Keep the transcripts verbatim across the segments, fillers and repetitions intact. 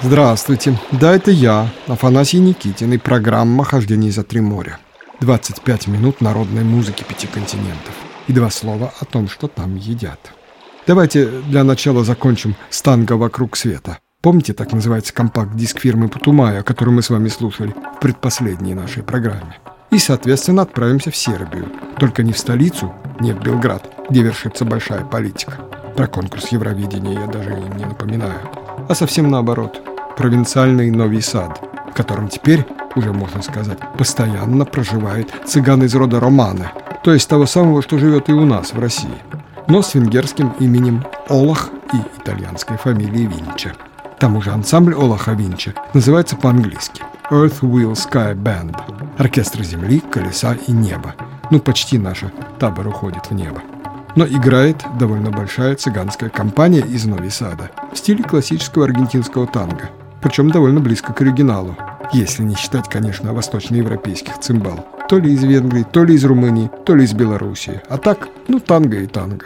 Здравствуйте, да, это я, Афанасий Никитин, и программа «Хождение за три моря». двадцать пять минут народной музыки пяти континентов и два слова о том, что там едят. Давайте для начала закончим с танго «Вокруг света». Помните, так называется компакт-диск фирмы Путумая, который мы с вами слушали в предпоследней нашей программе? И, соответственно, отправимся в Сербию. Только не в столицу, не в Белград, где вершится большая политика. Про конкурс Евровидения я даже им не напоминаю. А совсем наоборот. Провинциальный Нови Сад, в котором теперь, уже можно сказать, постоянно проживает цыган из рода Романы, то есть того самого, что живет и у нас в России, но с венгерским именем Олах и итальянской фамилией Винча. К тому же ансамбль Олаха Винча называется по-английски Earth, Wheel, Sky Band – оркестр земли, колеса и неба. Ну, почти наша табор уходит в небо. Но играет довольно большая цыганская компания из Нови Сада в стиле классического аргентинского танго, причем довольно близко к оригиналу, если не считать, конечно, восточноевропейских цимбал. То ли из Венгрии, то ли из Румынии, то ли из Белоруссии. А так, ну, танго и танго.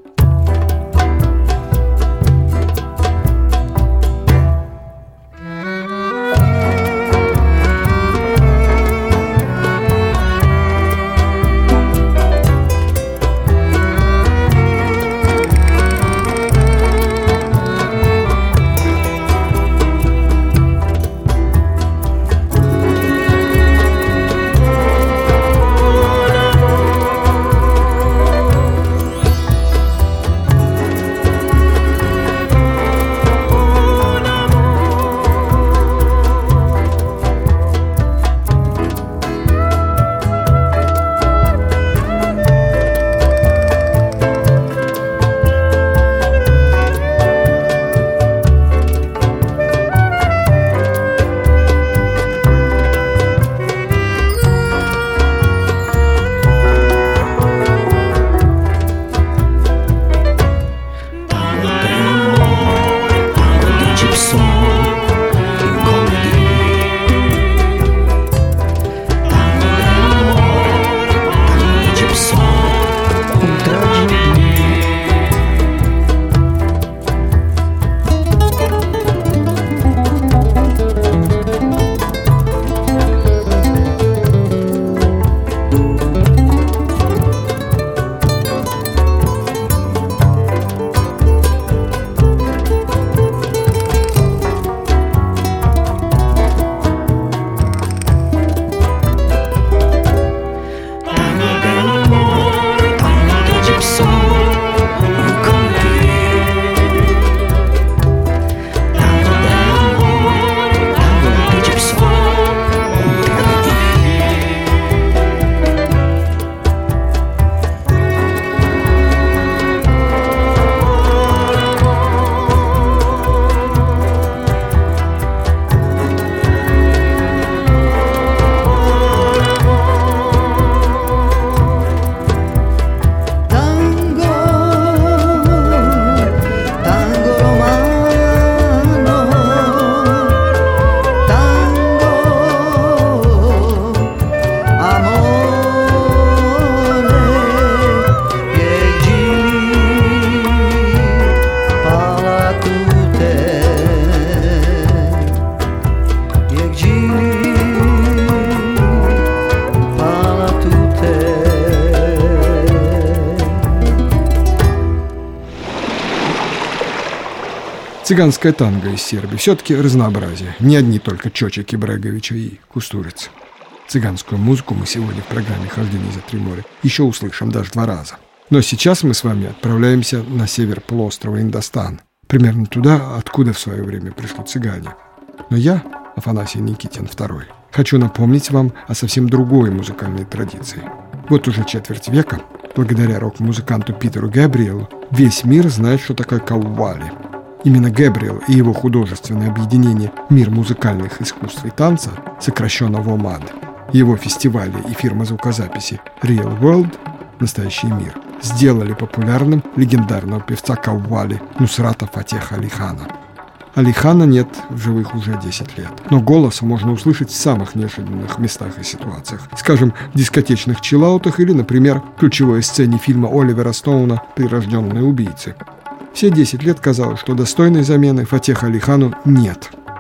Цыганское танго из Сербии. Все-таки разнообразие. Не одни только Чочек, Бреговича и Кустурица. Цыганскую музыку мы сегодня в программе «Хождение за три моря» еще услышим даже два раза. Но сейчас мы с вами отправляемся на север полуострова Индостан. Примерно туда, откуда в свое время пришли цыгане. Но я, Афанасий Никитин второй, хочу напомнить вам о совсем другой музыкальной традиции. Вот уже четверть века, благодаря рок-музыканту Питеру Гэбриэлу, весь мир знает, что такое каввали. Именно Гэбриэл и его художественное объединение «Мир музыкальных искусств и танца», сокращенно ВОМАД, его фестивали и фирма звукозаписи Real World, настоящий мир, сделали популярным легендарного певца каввали Нусрата Фатеха Али Хана. Али Хана нет в живых уже десять лет, но голос можно услышать в самых неожиданных местах и ситуациях. Скажем, в дискотечных чиллаутах или, например, в ключевой сцене фильма Оливера Стоуна «Прирожденные убийцы». Все десять лет казалось, что достойной замены Фатеху Али Хану нет.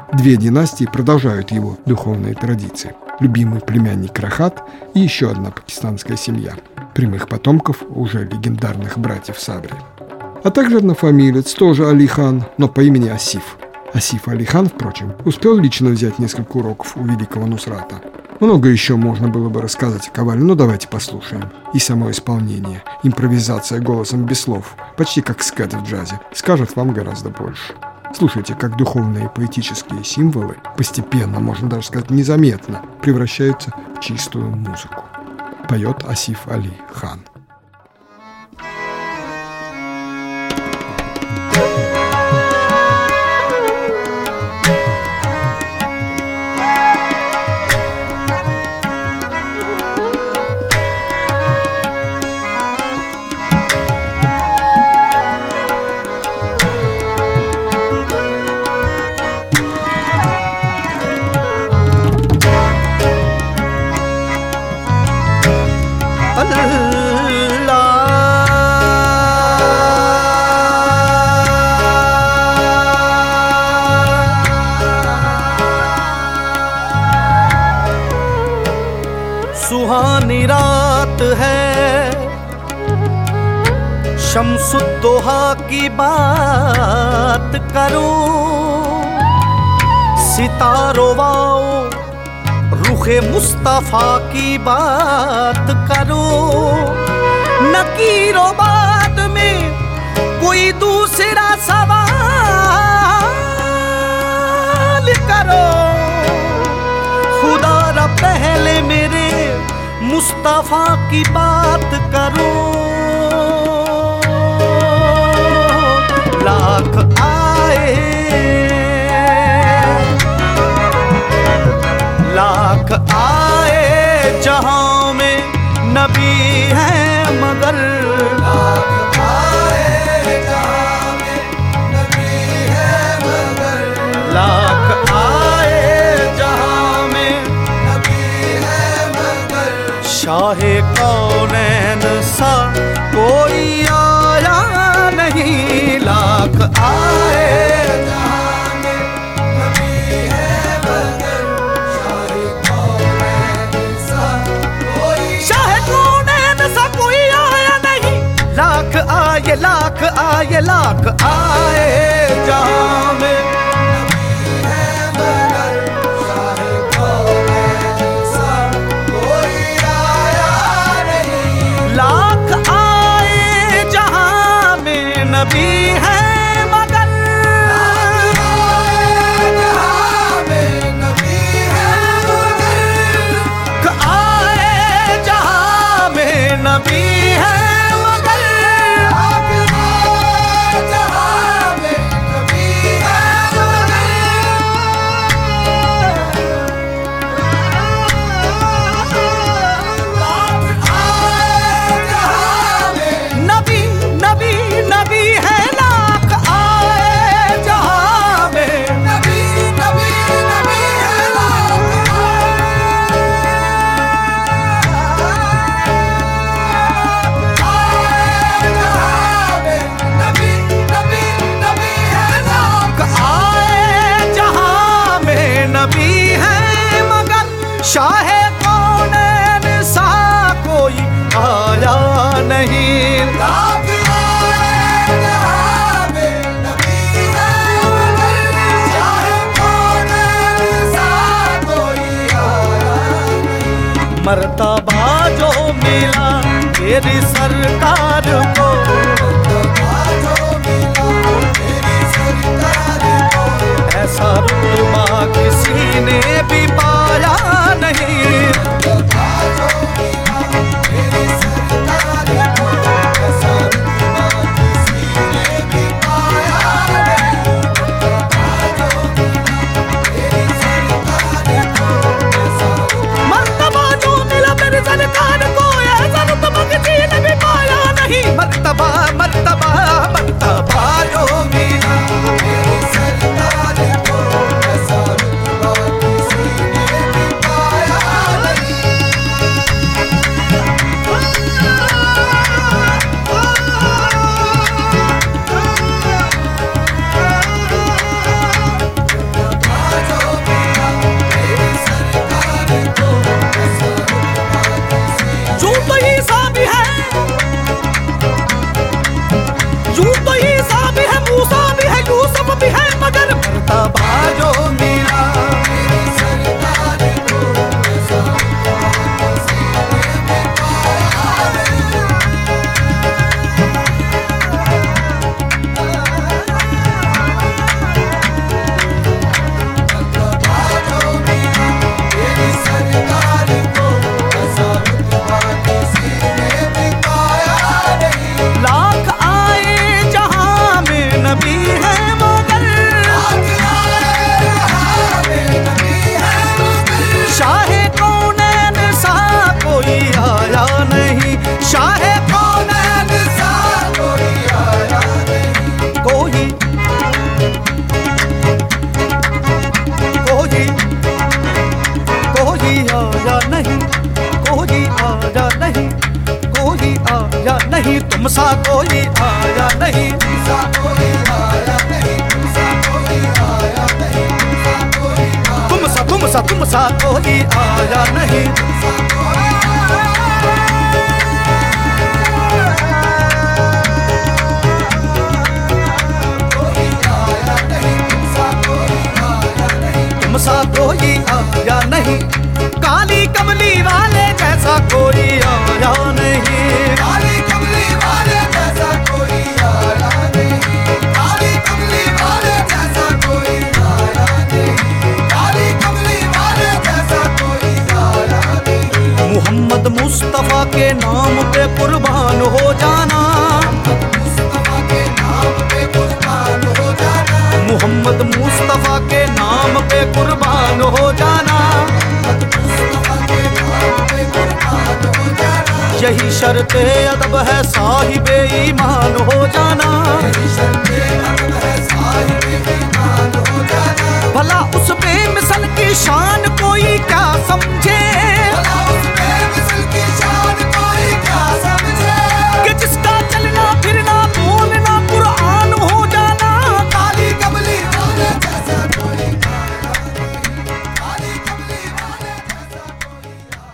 Две династии продолжают его духовные традиции. Любимый племянник Рахат и еще одна пакистанская семья, прямых потомков уже легендарных братьев Сабри. А также однофамилец, тоже Али хан, но по имени Асиф. Асиф Али хан, впрочем, успел лично взять несколько уроков у великого Нусрата. Много еще можно было бы рассказать о Кавале, но давайте послушаем. И само исполнение, импровизация голосом без слов, почти как скэт в джазе, скажет вам гораздо больше. Слушайте, как духовные и поэтические символы постепенно, можно даже сказать незаметно, превращаются в чистую музыку. Поет Асиф Али хан. सुहानी रात है, शम्सुद्दोहा की बात करो, सितारों वाओ रुखे मुस्तफा की बात करो, नकीरों बाद में कोई दूसरा सवाल करो, खुदा रा पहले मेरे मुस्तफा की बात करो। लाख आए लाख आए जहां में नबी है मगर, लाख आए जहां में नबी है मगर, लाख आए जहां में नबी है मगर, शाहे कौनैन सा कोई आया नहीं, लाख आए जहां में नबी है मगर, शाहे कौनैन सा कोई, शाहे कौनैन सा कोई आया नहीं, लाख आए लाख आए लाख आए जहां में नबी है मगर, शाहे कौनैन सा कोई आया नहीं, लाख आए जहां में नबी है मगर, लाख आए जहां में नबी है मगर, लाख आए जहां में नबी है मगर, लाख आए जहां में नबी नबी नबी है, लाख आए जहां में नबी नबी नबी है, लाख आए जहां में नबी है मगर, शाहे कौनैन सा कोई आया नहीं, लाख आए जहां में नबी है मगर, शाहे कौनैन सा कोई आया नहीं, मर्तबा जो मिला तेरी सरकार को, मर्तबा जो मिला तेरी सरकार को, ऐसा रुतबा किसी ने भी पाया नहीं, मर्तबा जो मिला तेरी सरकार को, ऐसा रुतबा किसी ने भी पाया नहीं, मर्तबा जो मिला तेरी सरकार को, ऐसा मर्तबा जो मिला मेरी सरकार को, ऐसा रुतबा किसी ने भी पाया नहीं, मर्तबा मर्तबा मर्तबा जो मिला मेरी सरकार को, ऐसा रुतबा किसी ने भी पाया नहीं, मगर मरता बाजो मीरा। मेरी सरकार को ऐसा किसी ने भी पाया नहीं। मरता बाजो मीरा, मेरी सरकार को ऐसा रुतबा किसी ने भी पाया नहीं। लाख आए जहां में नबी है मगर, लाख आए जहां में नबी है मगर, शाहे कौनैन सा कोई आया नहीं। शाहे कौनैन सा कोई आया नहीं। कोई कोई कोई आया नहीं, कोई आया नहीं, कोई आया नहीं, तुम सा कोई आया नहीं, तुम सा कोई आया नहीं, तुम सा कोई आया नहीं, तुम सा तुम सा तुम सा कोई आया नहीं, तुम सा कोई आया नहीं, तुम सा कोई आया नहीं, तुम सा कोई आया नहीं। काली कमली वाले जैसा कोई आया नहीं, काली कमली वाले जैसा कोई आया नहीं, काली कमली वाले जैसा कोई आया नहीं, काली कमली वाले जैसा कोई आया नहीं। मोहम्मद मुस्तफा के नाम पे कुर्बान हो जाना, मुस्तफा के नाम पे कुर्बान हो जाना, मोहम्मद मुस्तफा के नाम पे कुर्बान हो जाना, यही शर्ते अदब है साहिबे ईमान हो जाना, यही शर्ते अदब है साहिबे ईमान हो जाना। भला उस बेमिसल की शान कोई क्या समझे, भला उस बेमिसल की शान कोई क्या समझे, कि जिसका चलना फिरना बोलना कुरान हो जाना। काली कमली वाले जैसा कोई आया नहीं, काली कमली वाले जैसा कोई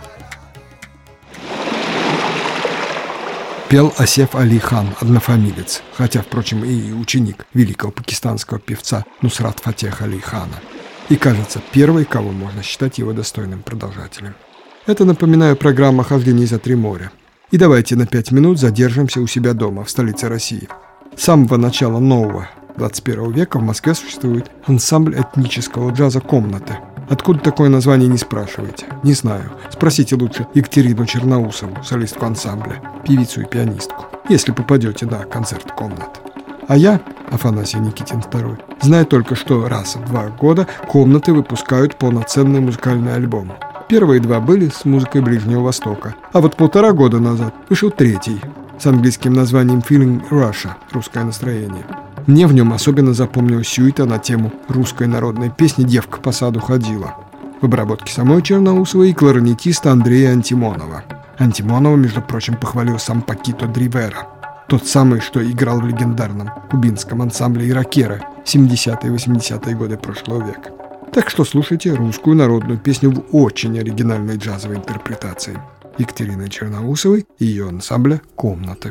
आया। Пел Асеф Али Хан, однофамилец, хотя, впрочем, и ученик великого пакистанского певца Нусрат Фатех Али Хана. И, кажется, первый, кого можно считать его достойным продолжателем. Это, напоминаю, программа «Хождение за три моря». И давайте на пять минут задержимся у себя дома, в столице России. С самого начала нового двадцать первого века в Москве существует ансамбль этнического джаза «Комнаты». Откуда такое название, не спрашивайте. Не знаю. Спросите лучше Екатерину Черноусову, солистку ансамбля, певицу и пианистку, если попадете на концерт «Комнат». А я, Афанасий Никитин второй, знаю только, что раз в два года «Комнаты» выпускают полноценный музыкальный альбом. Первые два были с музыкой Ближнего Востока, а вот полтора года назад вышел третий с английским названием «Feeling Russia» – «Русское настроение». Мне в нем особенно запомнилась сюита на тему русской народной песни «Девка по саду ходила» в обработке самой Черноусовой и кларнетиста Андрея Антимонова. Антимонова, между прочим, похвалил сам Пакито Дривера, тот самый, что играл в легендарном кубинском ансамбле «Иракеры» в семидесятые и восьмидесятые годы прошлого века. Так что слушайте русскую народную песню в очень оригинальной джазовой интерпретации Екатерины Черноусовой и ее ансамбля «Комнаты».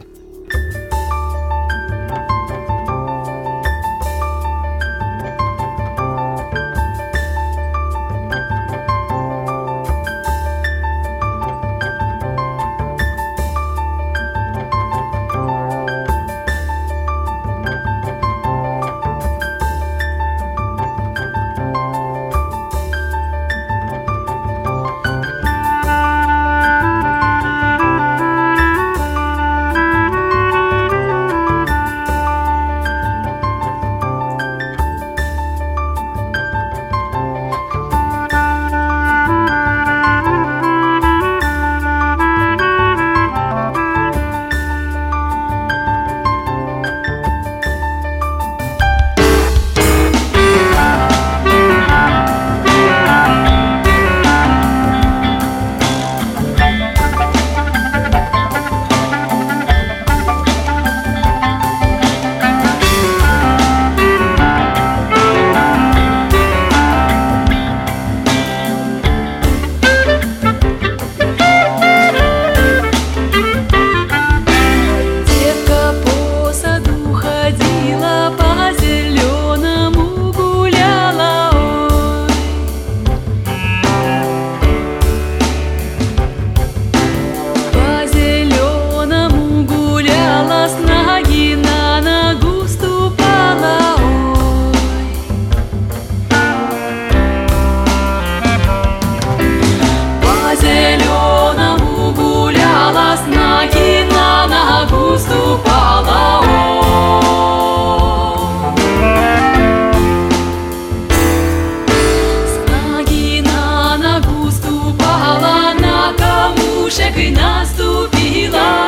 таки наступила.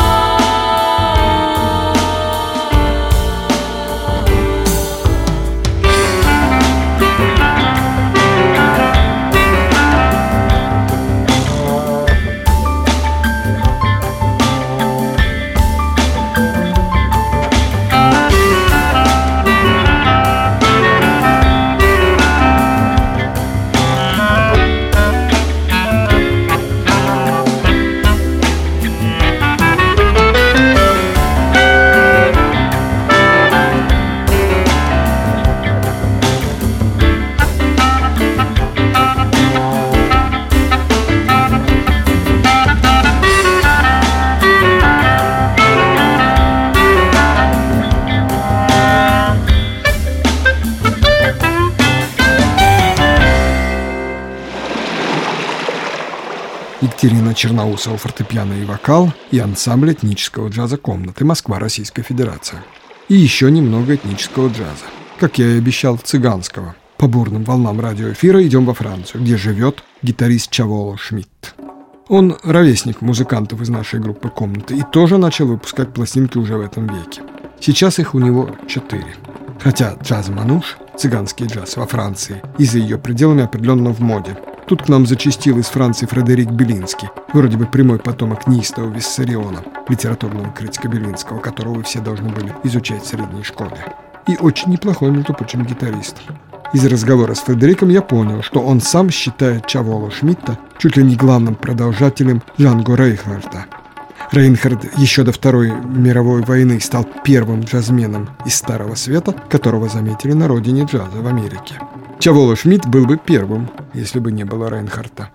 Екатерина Черноусова, фортепиано и вокал, и ансамбль этнического джаза комнаты «Москва, Российская Федерация». И еще немного этнического джаза. Как я и обещал, цыганского. По бурным волнам радиоэфира идем во Францию, где живет гитарист Чаволо Шмидт. Он ровесник музыкантов из нашей группы комнаты и тоже начал выпускать пластинки уже в этом веке. Сейчас их у него четыре. Хотя джаз-мануш, цыганский джаз во Франции и за ее пределами определенно в моде. Тут к нам зачастил из Франции Фредерик Белинский, вроде бы прямой потомок неистого Виссариона, литературного критика Белинского, которого вы все должны были изучать в средней школе. И очень неплохой, между прочим, гитарист. Из разговора с Фредериком я понял, что он сам считает Чаволо Шмидта чуть ли не главным продолжателем Джанго Рейнхарда. Рейнхард еще до Второй мировой войны стал первым джазменом из Старого Света, которого заметили на родине джаза в Америке. Чаволо Шмидт был бы первым, если бы не было Рейнхарда.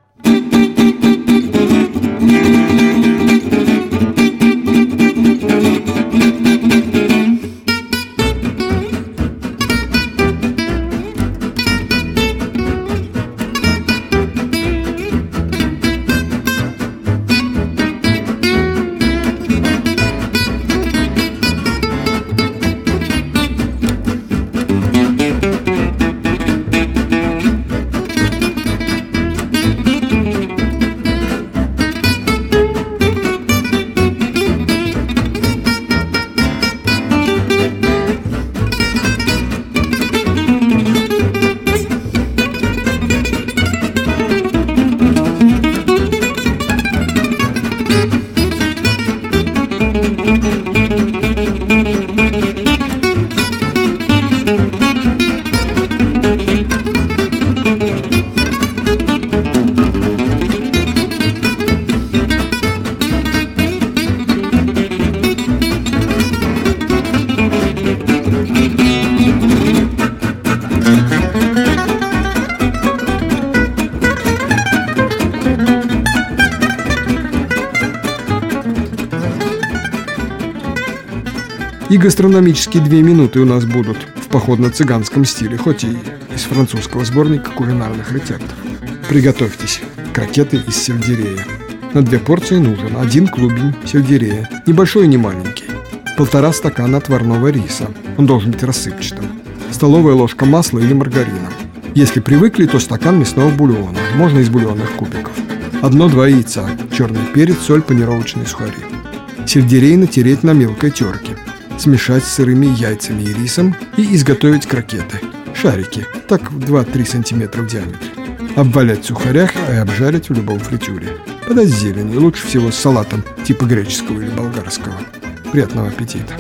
И гастрономические две минуты у нас будут в походно-цыганском стиле, хоть и из французского сборника кулинарных рецептов. Приготовьтесь. Крокеты из сельдерея. На две порции нужен один клубень сельдерея, небольшой и не маленький. Полтора стакана отварного риса. Он должен быть рассыпчатым. Столовая ложка масла или маргарина. Если привыкли, то стакан мясного бульона, можно из бульонных кубиков. Одно-два яйца, черный перец, соль, панировочные сухари. Сельдерей натереть на мелкой терке. Смешать с сырыми яйцами и рисом и изготовить крокеты. Шарики, так в два-три сантиметра в диаметре. Обвалять в сухарях и обжарить в любом фритюре. Подать с зеленью, лучше всего с салатом типа греческого или болгарского. Приятного аппетита!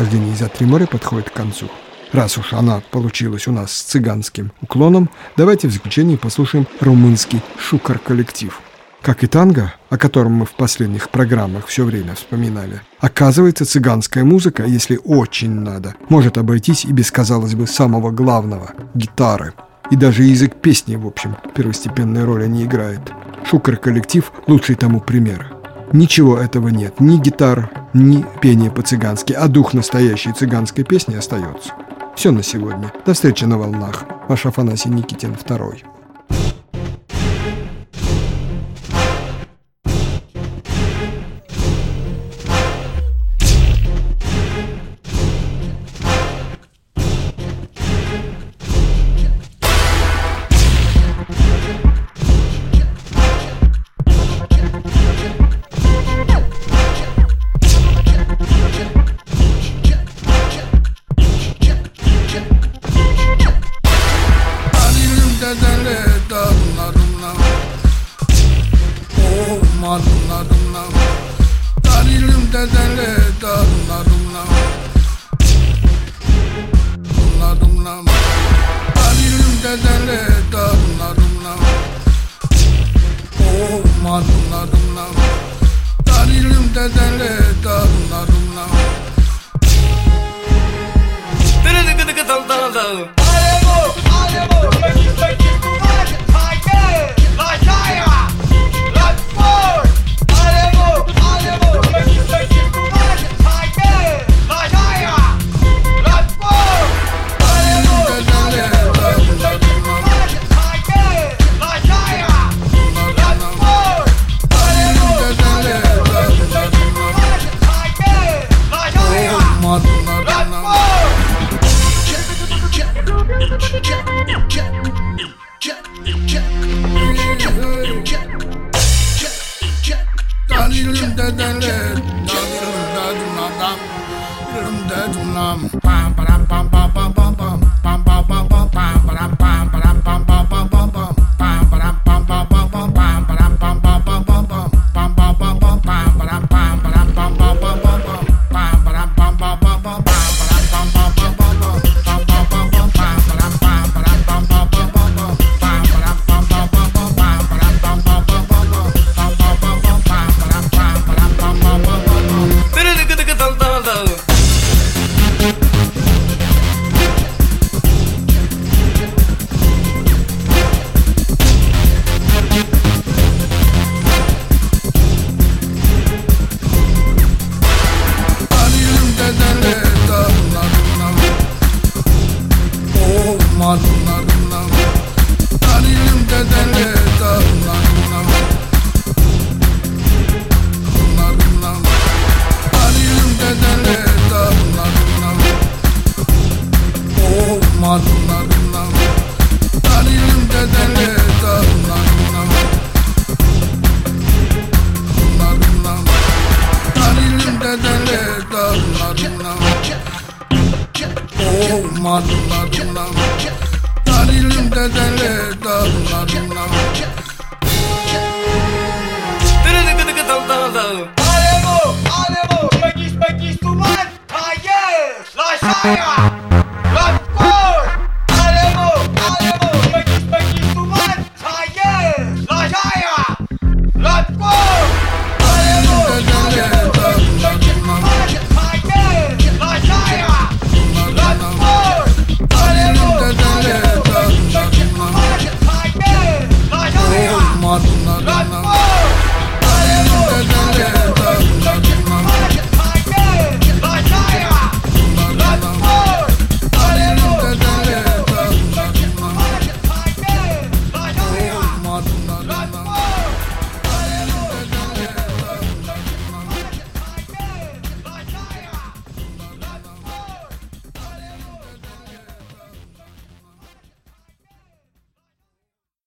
«Хождение за три моря» подходит к концу. Раз уж она получилась у нас с цыганским уклоном, давайте в заключение послушаем румынский шукар-коллектив. Как и танго, о котором мы в последних программах все время вспоминали, оказывается, цыганская музыка, если очень надо, может обойтись и без, казалось бы, самого главного – гитары. И даже язык песни, в общем, первостепенной роли не играет. Шукар-коллектив – лучший тому пример. Ничего этого нет, ни гитар, ни пения по-цыгански, а дух настоящей цыганской песни остается. Все на сегодня. До встречи на волнах. Ваш Афанасий Никитин, второй. Allez,